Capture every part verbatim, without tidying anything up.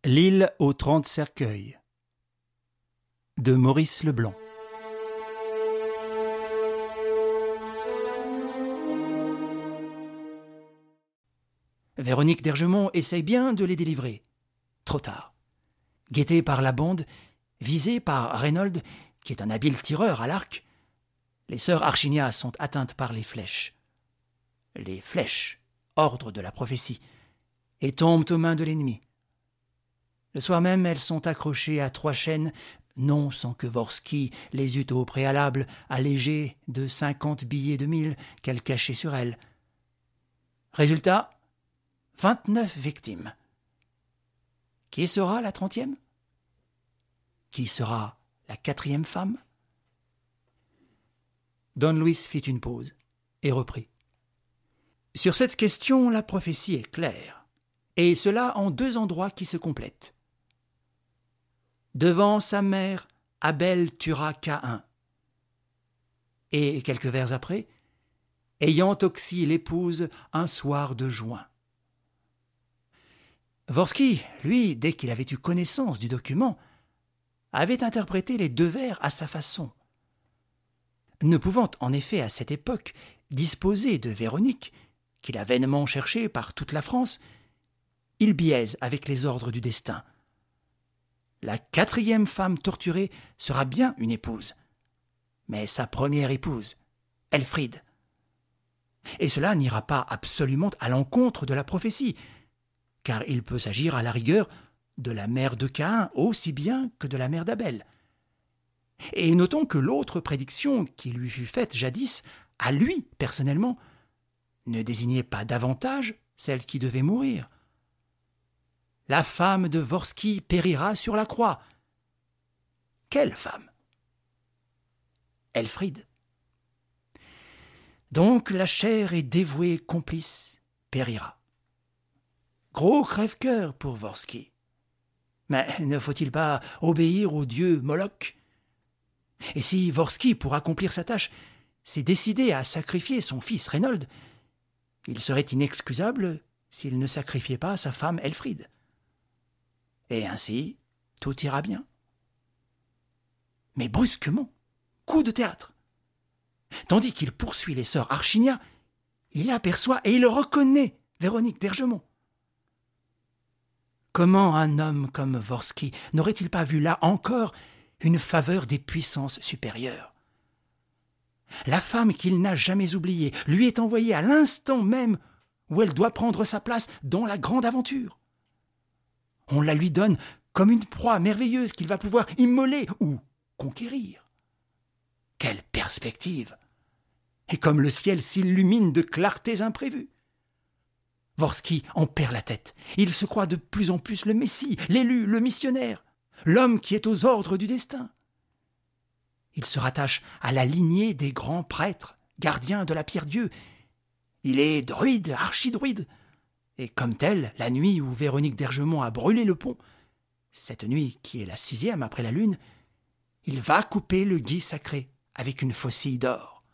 L'île aux trente cercueils de Maurice Leblanc. Véronique d'Ergemont essaye bien de les délivrer. Trop tard. Guettée par la bande, visée par Reynolds, qui est un habile tireur à l'arc, les sœurs Archinia sont atteintes par les flèches. Les flèches, ordre de la prophétie, et tombent aux mains de l'ennemi. Le soir même, elles sont accrochées à trois chaînes, non sans que Vorsky les eût au préalable allégées de cinquante billets de mille qu'elle cachait sur elles. Résultat, vingt-neuf victimes. Qui sera la trentième ? Qui sera la quatrième femme ? Don Luis fit une pause et reprit. Sur cette question, la prophétie est claire, et cela en deux endroits qui se complètent. Devant sa mère, Abel tuera Caïn. Et quelques vers après, ayant oxy l'épouse un soir de juin. Vorsky, lui, dès qu'il avait eu connaissance du document, avait interprété les deux vers à sa façon. Ne pouvant en effet à cette époque disposer de Véronique, qu'il a vainement cherchée par toute la France, il biaise avec les ordres du destin. La quatrième femme torturée sera bien une épouse, mais sa première épouse, Elfriede. Et cela n'ira pas absolument à l'encontre de la prophétie, car il peut s'agir à la rigueur de la mère de Caïn aussi bien que de la mère d'Abel. Et notons que l'autre prédiction qui lui fut faite jadis, à lui personnellement, ne désignait pas davantage celle qui devait mourir. La femme de Vorsky périra sur la croix. Quelle femme ? Elfriede. Donc la chère et dévouée complice périra. Gros crève-cœur pour Vorsky. Mais ne faut-il pas obéir au dieu Moloch ? Et si Vorsky, pour accomplir sa tâche, s'est décidé à sacrifier son fils Reynolds, il serait inexcusable s'il ne sacrifiait pas sa femme Elfriede. Et ainsi, tout ira bien. Mais brusquement, coup de théâtre. Tandis qu'il poursuit les sœurs Archinia, il aperçoit et il reconnaît Véronique d'Ergemont. Comment un homme comme Vorsky n'aurait-il pas vu là encore une faveur des puissances supérieures ? La femme qu'il n'a jamais oubliée lui est envoyée à l'instant même où elle doit prendre sa place dans la grande aventure. On la lui donne comme une proie merveilleuse qu'il va pouvoir immoler ou conquérir. Quelle perspective ! Et comme le ciel s'illumine de clartés imprévues. Vorsky en perd la tête. Il se croit de plus en plus le Messie, l'élu, le missionnaire, l'homme qui est aux ordres du destin. Il se rattache à la lignée des grands prêtres, gardiens de la pierre-dieu. Il est druide, archidruide. Et comme tel, la nuit où Véronique d'Ergemont a brûlé le pont, cette nuit qui est la sixième après la lune, il va couper le gui sacré avec une faucille d'or.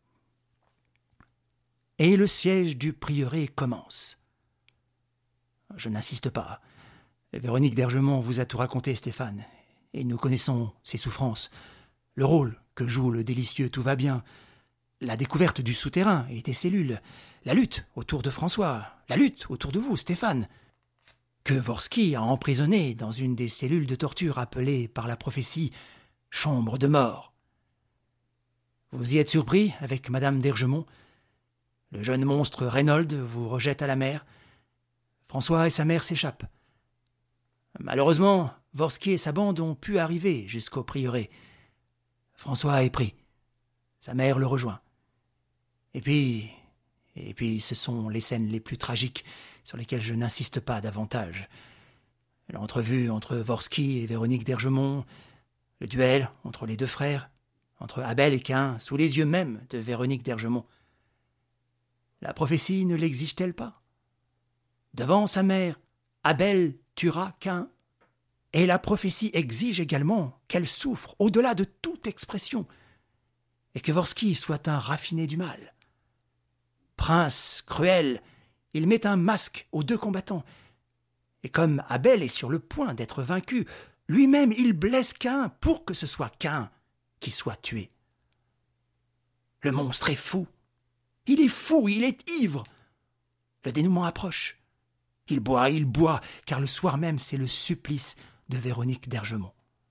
Et le siège du prieuré commence. Je n'insiste pas. Véronique d'Ergemont vous a tout raconté, Stéphane, et nous connaissons ses souffrances, le rôle que joue le délicieux tout va bien, la découverte du souterrain et des cellules, la lutte autour de François, la lutte autour de vous, Stéphane, que Vorsky a emprisonné dans une des cellules de torture appelée par la prophétie « chambre de mort ». Vous y êtes surpris avec Madame d'Ergemont. Le jeune monstre Reynolds vous rejette à la mer. François et sa mère s'échappent. Malheureusement, Vorsky et sa bande ont pu arriver jusqu'au prieuré. François est pris. Sa mère le rejoint. Et puis, et puis ce sont les scènes les plus tragiques sur lesquelles je n'insiste pas davantage. L'entrevue entre Vorsky et Véronique d'Ergemont, le duel entre les deux frères, entre Abel et Caïn, sous les yeux même de Véronique d'Ergemont. La prophétie ne l'exige-t-elle pas ? Devant sa mère, Abel tuera Caïn. Et la prophétie exige également qu'elle souffre au-delà de toute expression, et que Vorsky soit un raffiné du mal. Prince cruel, il met un masque aux deux combattants, Et comme Abel est sur le point d'être vaincu, lui-même il blesse Caïn pour que ce soit Caïn qui soit tué. Le monstre est fou. Il est fou, il est ivre. Le dénouement approche. Il boit, il boit, car le soir même c'est le supplice de Véronique d'Ergemont.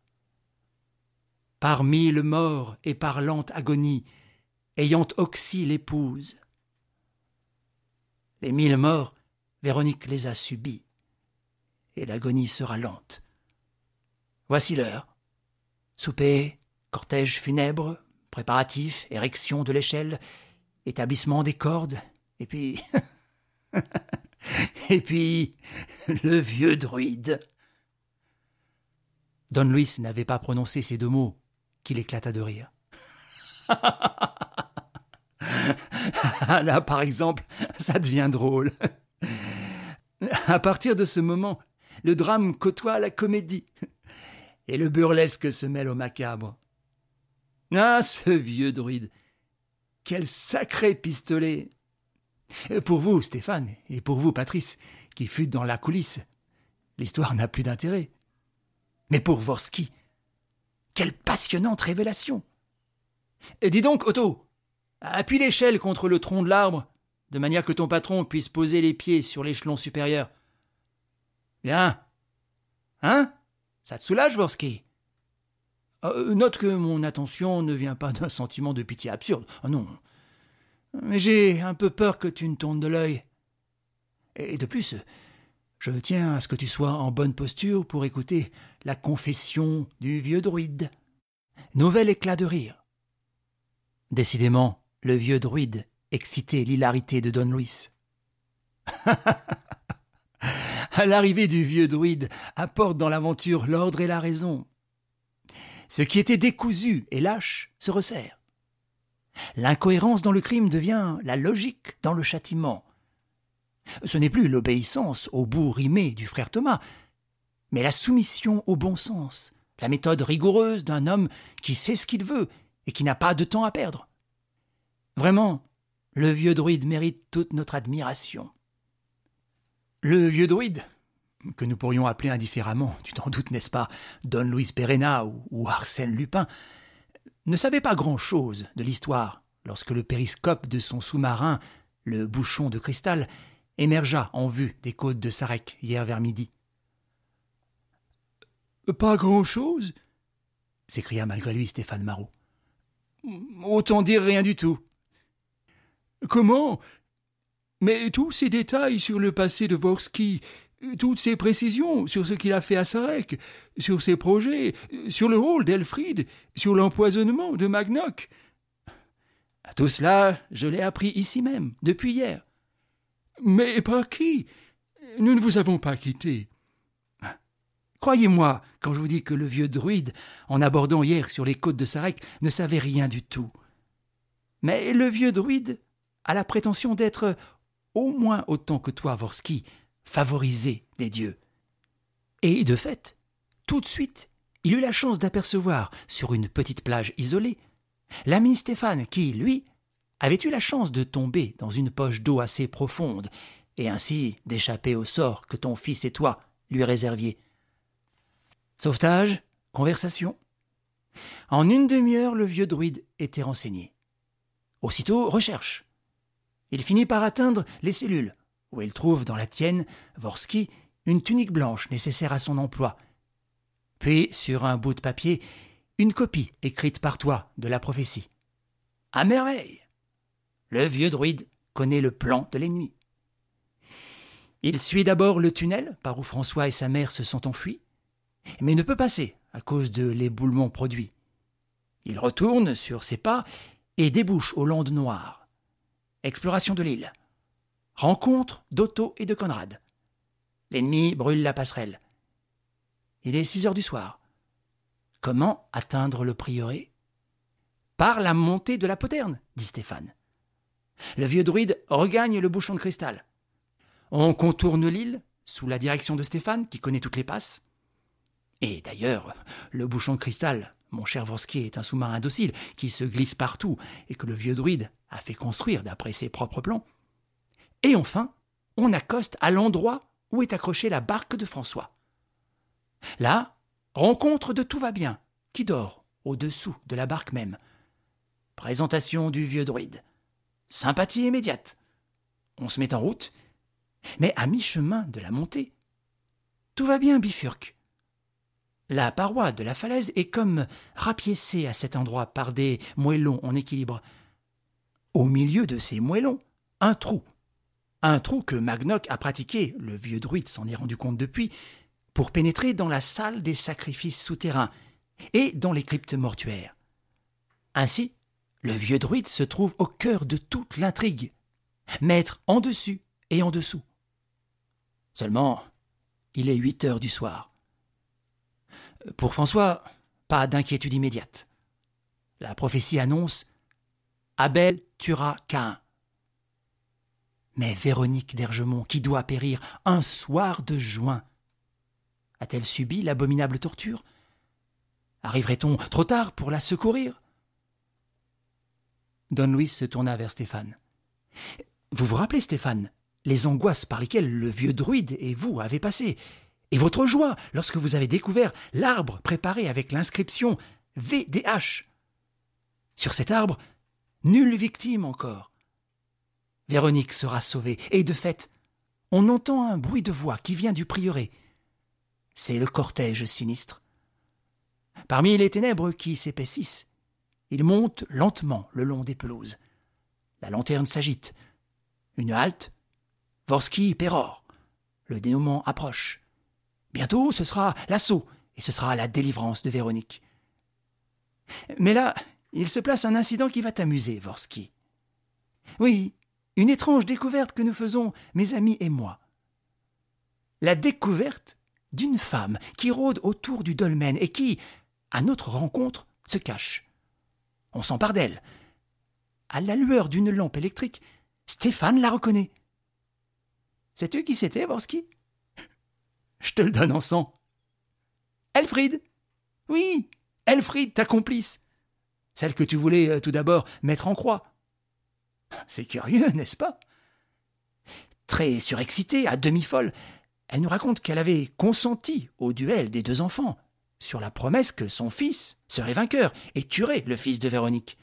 Par mille morts et par lente agonie, ayant oxy l'épouse. Les mille morts, Véronique les a subis, et l'agonie sera lente. Voici l'heure. Souper, cortège funèbre, préparatifs, érection de l'échelle, établissement des cordes, et puis... et puis... le vieux druide. Don Luis n'avait pas prononcé ces deux mots qu'il éclata de rire. Là, par exemple, ça devient drôle. À partir de ce moment, le drame côtoie la comédie, et le burlesque se mêle au macabre. Ah, ce vieux druide, quel sacré pistolet! Pour vous, Stéphane, et pour vous, Patrice, qui fûtes dans la coulisse, l'histoire n'a plus d'intérêt. Mais pour Vorsky, quelle passionnante révélation! Et dis donc, Otto, appuie l'échelle contre le tronc de l'arbre, de manière que ton patron puisse poser les pieds sur l'échelon supérieur. Bien. Hein? Ça te soulage, Vorsky? euh, Note que mon attention ne vient pas d'un sentiment de pitié absurde. Oh non. Mais j'ai un peu peur que tu ne tournes de l'œil. Et de plus, je tiens à ce que tu sois en bonne posture pour écouter la confession du vieux druide. Nouvel éclat de rire. Décidément, le vieux druide excitait l'hilarité de Don Luis. À l'arrivée du vieux druide apporte dans l'aventure l'ordre et la raison. Ce qui était décousu et lâche se resserre. L'incohérence dans le crime devient la logique dans le châtiment. Ce n'est plus l'obéissance au bout rimé du frère Thomas, mais la soumission au bon sens, la méthode rigoureuse d'un homme qui sait ce qu'il veut et qui n'a pas de temps à perdre. Vraiment, le vieux druide mérite toute notre admiration. Le vieux druide, que nous pourrions appeler indifféremment, tu t'en doutes, n'est-ce pas, Don Luis Pereira ou, ou Arsène Lupin, ne savait pas grand-chose de l'histoire lorsque le périscope de son sous-marin, le bouchon de cristal, émergea en vue des côtes de Sarek hier vers midi. « Pas grand-chose » s'écria malgré lui Stéphane Marot. « Autant dire rien du tout. »« Comment ? Mais tous ces détails sur le passé de Vorsky, toutes ces précisions sur ce qu'il a fait à Sarek, sur ses projets, sur le rôle d'Elfried, sur l'empoisonnement de Magnock. Tout cela, je l'ai appris ici même, depuis hier. »« Mais par qui ? Nous ne vous avons pas quitté. » Croyez-moi quand je vous dis que le vieux druide, en abordant hier sur les côtes de Sarek, ne savait rien du tout. Mais le vieux druide a la prétention d'être, au moins autant que toi, Vorsky, favorisé des dieux. Et de fait, tout de suite, il eut la chance d'apercevoir, sur une petite plage isolée, l'ami Stéphane qui, lui, avait eu la chance de tomber dans une poche d'eau assez profonde, et ainsi d'échapper au sort que ton fils et toi lui réserviez. Sauvetage, conversation. En une demi-heure, le vieux druide était renseigné. Aussitôt, recherche. Il finit par atteindre les cellules, où il trouve dans la tienne, Vorsky, une tunique blanche nécessaire à son emploi. Puis, sur un bout de papier, une copie écrite par toi de la prophétie. À merveille! Le vieux druide connaît le plan de l'ennemi. Il suit d'abord le tunnel par où François et sa mère se sont enfuis, mais ne peut passer à cause de l'éboulement produit. Il retourne sur ses pas et débouche aux Landes Noires. Exploration de l'île. Rencontre d'Otto et de Conrad. L'ennemi brûle la passerelle. Il est six heures du soir. Comment atteindre le prieuré ? Par la montée de la poterne, dit Stéphane. Le vieux druide regagne le bouchon de cristal. On contourne l'île sous la direction de Stéphane, qui connaît toutes les passes. Et d'ailleurs, le bouchon de cristal, mon cher Vorsky, est un sous-marin docile qui se glisse partout et que le vieux druide a fait construire d'après ses propres plans. Et enfin, on accoste à l'endroit où est accrochée la barque de François. Là, rencontre de Tout va bien, qui dort au-dessous de la barque même. Présentation du vieux druide. Sympathie immédiate. On se met en route, mais à mi-chemin de la montée, Tout va bien bifurque. La paroi de la falaise est comme rapiécée à cet endroit par des moellons en équilibre. Au milieu de ces moellons, un trou. Un trou que Magnoc a pratiqué, le vieux druide s'en est rendu compte depuis, pour pénétrer dans la salle des sacrifices souterrains et dans les cryptes mortuaires. Ainsi, le vieux druide se trouve au cœur de toute l'intrigue, maître en dessus et en dessous. Seulement, il est huit heures du soir. Pour François, pas d'inquiétude immédiate. La prophétie annonce « Abel tuera Caïn ». Mais Véronique d'Ergemont, qui doit périr un soir de juin, a-t-elle subi l'abominable torture? Arriverait-on trop tard pour la secourir? Don Luis se tourna vers Stéphane. « Vous vous rappelez, Stéphane, les angoisses par lesquelles le vieux druide et vous avez passé, et votre joie lorsque vous avez découvert l'arbre préparé avec l'inscription V D H. Sur cet arbre, nulle victime encore. Véronique sera sauvée, et de fait, on entend un bruit de voix qui vient du prieuré. C'est le cortège sinistre. Parmi les ténèbres qui s'épaississent, il monte lentement le long des pelouses. La lanterne s'agite. Une halte. Vorski pérore. Le dénouement approche. Bientôt, ce sera l'assaut, et ce sera la délivrance de Véronique. Mais là, il se place un incident qui va t'amuser, Vorski. Oui, une étrange découverte que nous faisons, mes amis et moi. La découverte d'une femme qui rôde autour du dolmen et qui, à notre rencontre, se cache. On s'empare d'elle. À la lueur d'une lampe électrique, Stéphane la reconnaît. Sais-tu qui c'était, Vorski? Je te le donne en cent. Elfried. Oui, Elfried, ta complice. Celle que tu voulais euh, tout d'abord mettre en croix. C'est curieux, n'est-ce pas? Très surexcitée, à demi-folle, elle nous raconte qu'elle avait consenti au duel des deux enfants, sur la promesse que son fils serait vainqueur et tuerait le fils de Véronique.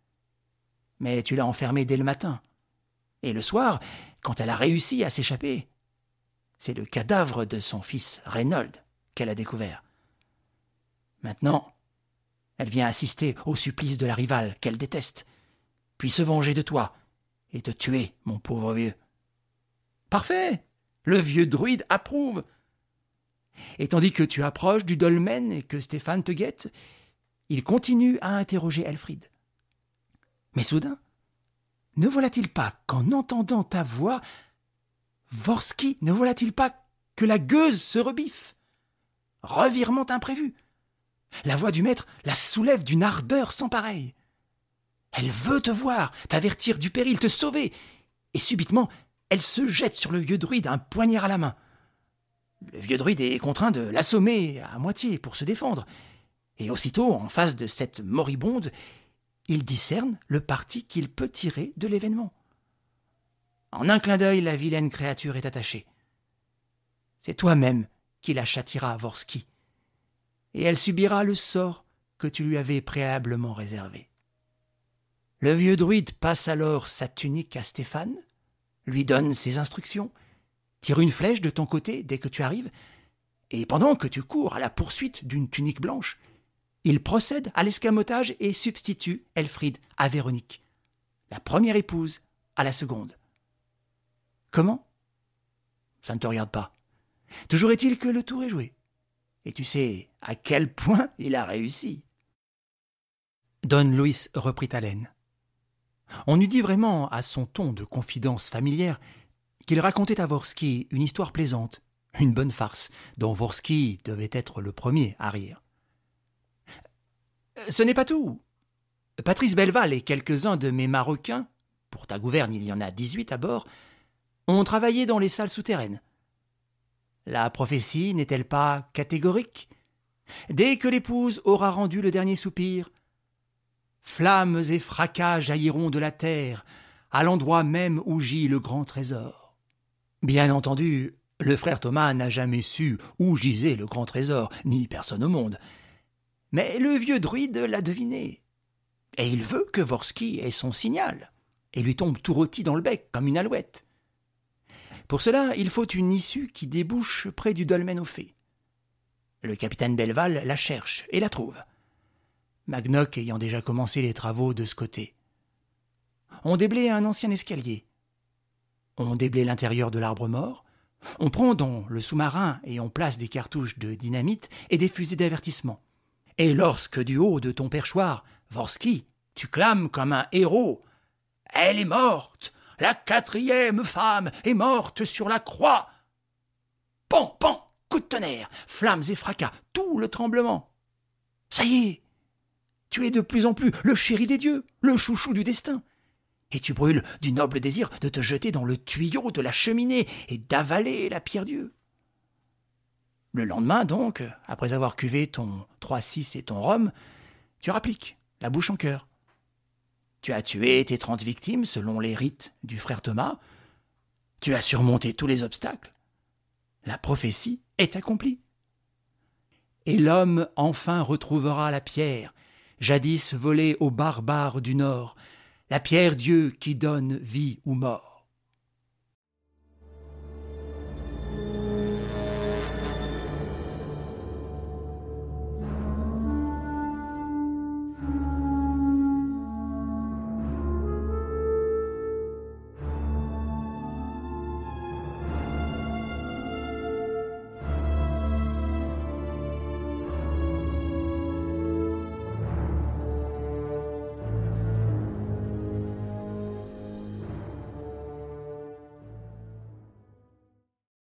Mais tu l'as enfermée dès le matin. Et le soir, quand elle a réussi à s'échapper, c'est le cadavre de son fils Reynold qu'elle a découvert. Maintenant, elle vient assister au supplice de la rivale qu'elle déteste, puis se venger de toi et te tuer, mon pauvre vieux. Parfait! Le vieux druide approuve. Et tandis que tu approches du dolmen et que Stéphane te guette, il continue à interroger Elfried. Mais soudain, ne voilà-t-il pas qu'en entendant ta voix, Vorski, ne voilà-t-il pas que la gueuse se rebiffe? Revirement imprévu. La voix du maître la soulève d'une ardeur sans pareille. Elle veut te voir, t'avertir du péril, te sauver. Et subitement, elle se jette sur le vieux druide, un poignard à la main. Le vieux druide est contraint de l'assommer à moitié pour se défendre. Et aussitôt, en face de cette moribonde, il discerne le parti qu'il peut tirer de l'événement. En un clin d'œil, la vilaine créature est attachée. C'est toi-même qui la châtieras, Vorski, et elle subira le sort que tu lui avais préalablement réservé. Le vieux druide passe alors sa tunique à Stéphane, lui donne ses instructions, tire une flèche de ton côté dès que tu arrives, et pendant que tu cours à la poursuite d'une tunique blanche, il procède à l'escamotage et substitue Elfried à Véronique, la première épouse à la seconde. Comment? Ça ne te regarde pas. Toujours est-il que le tour est joué. Et tu sais à quel point il a réussi. Don Luis reprit haleine. On eût dit vraiment à son ton de confidence familière qu'il racontait à Vorski une histoire plaisante, une bonne farce, dont Vorski devait être le premier à rire. Ce n'est pas tout. Patrice Belval et quelques-uns de mes Marocains, pour ta gouverne il y en a dix-huit à bord, ont travaillé dans les salles souterraines. La prophétie n'est-elle pas catégorique? Dès que l'épouse aura rendu le dernier soupir, flammes et fracas jailliront de la terre, à l'endroit même où gît le grand trésor. Bien entendu, Le frère Thomas n'a jamais su où gisait le grand trésor, ni personne au monde. Mais le vieux druide l'a deviné. Et il veut que Vorsky ait son signal, et lui tombe tout rôti dans le bec comme une alouette. Pour cela, il faut une issue qui débouche près du dolmen aux fées. Le capitaine Belval la cherche et la trouve, Magnoc ayant déjà commencé les travaux de ce côté. On déblaye un ancien escalier. On déblaye l'intérieur de l'arbre mort. On prend dans le sous-marin et on place des cartouches de dynamite et des fusées d'avertissement. Et lorsque du haut de ton perchoir, Vorsky, tu clames comme un héros, « Elle est morte! La quatrième femme est morte sur la croix !» Pan, pan, coup de tonnerre, flammes et fracas, tout le tremblement. Ça y est, tu es de plus en plus le chéri des dieux, le chouchou du destin. Et tu brûles du noble désir de te jeter dans le tuyau de la cheminée et d'avaler la pierre-dieu. Le lendemain, donc, après avoir cuvé ton trois six et ton rhum, tu rappliques, la bouche en cœur. Tu as tué tes trente victimes selon les rites du frère Thomas. Tu as surmonté tous les obstacles. La prophétie est accomplie. Et l'homme enfin retrouvera la pierre, jadis volée aux barbares du Nord, la pierre-dieu qui donne vie ou mort.